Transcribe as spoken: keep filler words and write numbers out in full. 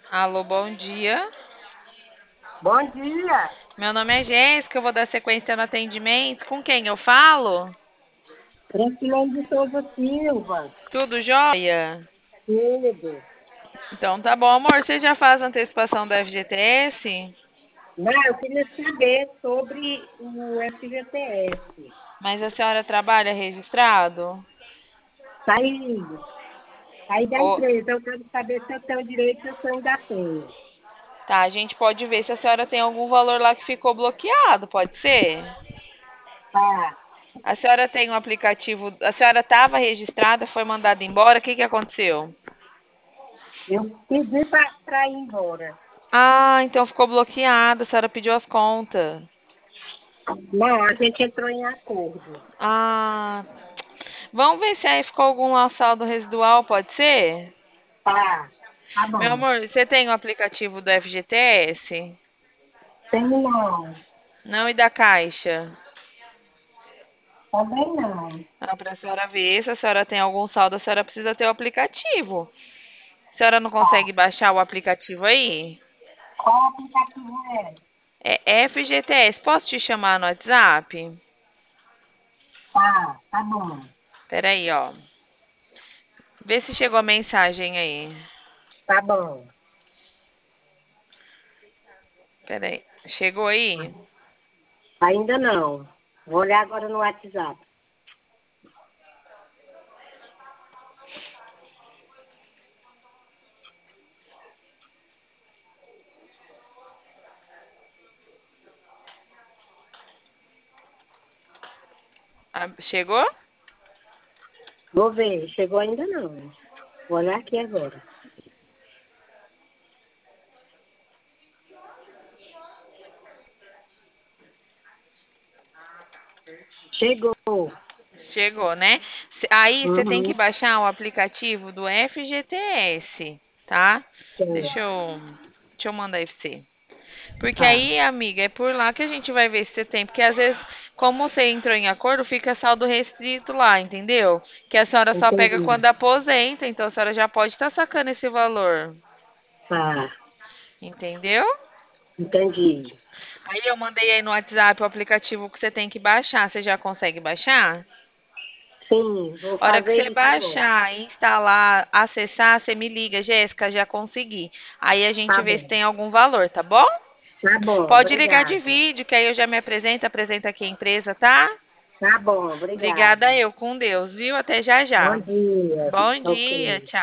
Alô, bom dia. Bom dia, Meu nome é Jéssica, eu vou dar sequência no atendimento. Com quem eu falo? Francilene de Souza Silva. Tudo jóia? Tudo. Então tá bom, amor. Você já faz antecipação do F G T S? Não, eu queria saber sobre o F G T S. Mas a senhora trabalha registrado? Saí, saí da Ô, empresa, eu quero saber se eu tenho direito ou se eu ainda tenho. tá, a gente pode ver se a senhora tem algum valor lá que ficou bloqueado, pode ser? Tá, A senhora tem um aplicativo. A senhora estava registrada, foi mandada embora, o que que aconteceu? eu pedi para ir embora. Ah, então ficou bloqueado, a senhora pediu as contas. Não, a gente entrou em acordo. Ah, vamos ver se aí ficou algum lá saldo residual, pode ser? Tá, tá Meu bom. amor, você tem o aplicativo do F G T S? Tenho não, Não, e da Caixa? também não. Ah, para a senhora ver se a senhora tem algum saldo, a senhora precisa ter o aplicativo. A senhora não Tá, consegue baixar o aplicativo aí? qual aplicativo é? É F G T S. Posso te chamar no WhatsApp? Tá, tá bom, Peraí, ó. Vê se chegou a mensagem aí. tá bom. Peraí. Chegou aí? Ainda não. Vou olhar agora no WhatsApp. Ah, chegou? Vou ver, chegou ainda não. Vou olhar aqui agora. Chegou. Chegou, né? C- Aí você tem que Uhum. baixar o aplicativo do F G T S, tá? Deixa Certo. eu, deixa eu mandar aí pra você. Porque Tá. aí, amiga, é por lá que a gente vai ver se você tem. Porque às vezes, como você entrou em acordo, fica saldo restrito lá, entendeu? Que a senhora só pega Entendi. quando aposenta, então a senhora já pode estar sacando esse valor. Tá. Entendeu? Entendi. Aí eu mandei aí no WhatsApp o aplicativo que você tem que baixar. Você já consegue baixar? Sim, vou A hora que fazer você isso agora. baixar, instalar, acessar, você me liga, Jéssica, já consegui. Aí a gente Tá vê se bom. tem algum valor, tá bom? Tá bom, Pode ligar de obrigada. vídeo, que aí eu já me apresento, apresento aqui a empresa, tá? Tá bom, Obrigada obrigada. eu, com Deus, viu? Até já Bom já. dia. Bom dia, Ok. tchau.